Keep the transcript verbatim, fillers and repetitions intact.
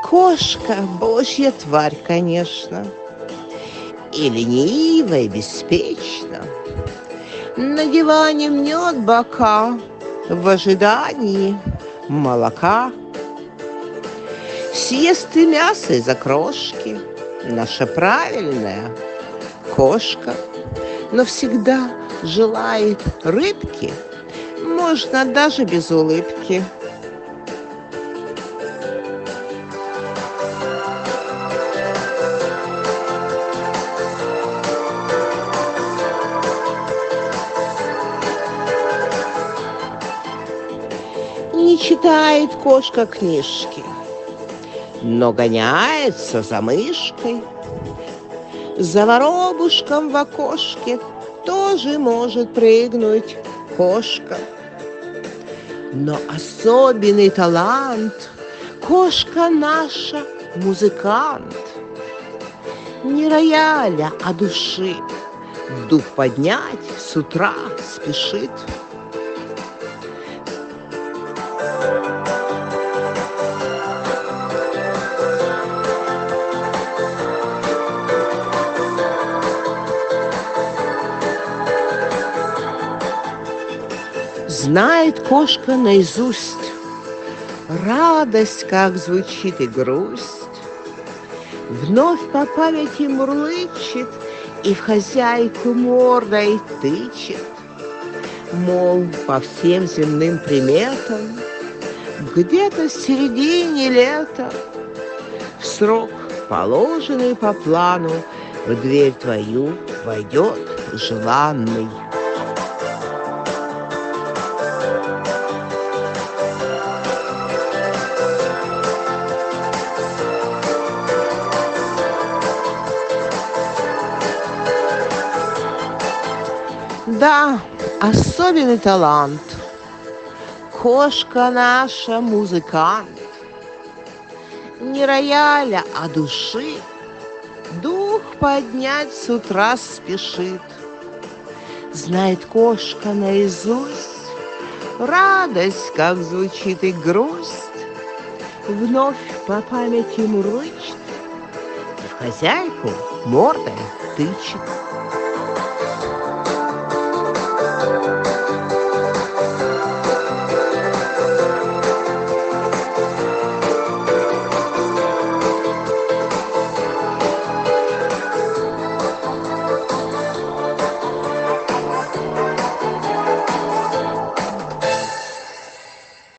Кошка — божья тварь, конечно, и ленива, и беспечна. На диване мнет бока в ожидании молока. Съест и мясо из окрошки, наша правильная кошка, но всегда желает рыбки, можно даже без улыбки. Не читает кошка книжки, но гоняется за мышкой. За воробушком в окошке тоже может прыгнуть кошка. Но особенный талант — кошка наша музыкант. Не рояля, а души дух поднять с утра спешит. Знает кошка наизусть радость, как звучит, и грусть. Вновь по памяти мурлычет и в хозяйку мордой тычет. Мол, по всем земным приметам, где-то в середине лета, в срок, положенный по плану, в дверь твою войдет желанный. Да, особенный талант. Кошка наша музыкант. Не рояля, а души дух поднять с утра спешит. Знает кошка наизусть радость, как звучит, и грусть. Вновь по памяти мурлычет, в хозяйку мордой тычет.